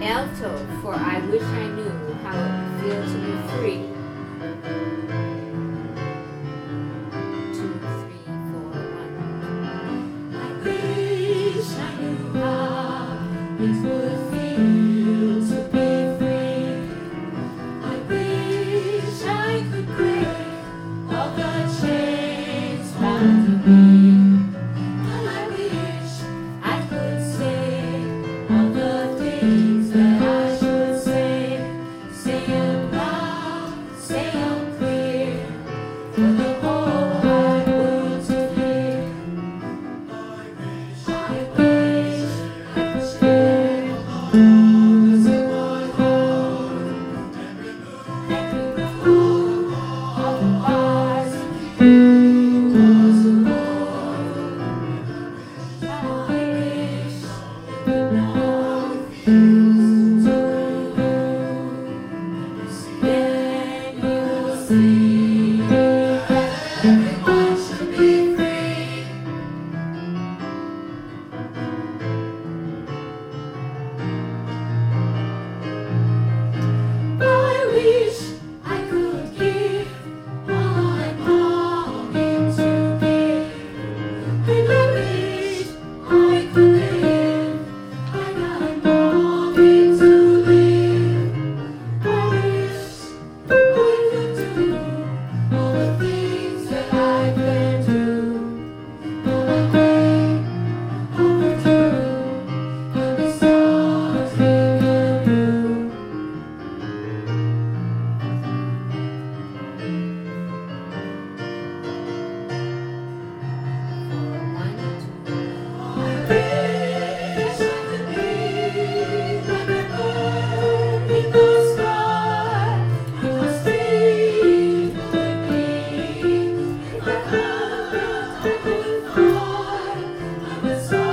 Alto, for I wish I knew how it would feel to be free. 2, 3, 4, 1. I wish I knew how it would feel to be free. I wish I could break all the chains bound me. And I wish I could say all the things that I should say. Say them loud, say them clear, for the whole wide world to hear. I wish I could share all that's in my heart and remove all the lies and was alone. I wish it belonged to you. Then you'll see that everyone should be free. I wish I could give all I'm longing to give. And I wish I could live like I'm longing to live. I wish I could do all the things that I can do. But I may overdo what the stars think of you. I wish I could be like a bird in the sky. It was free would be if I could fly. I was so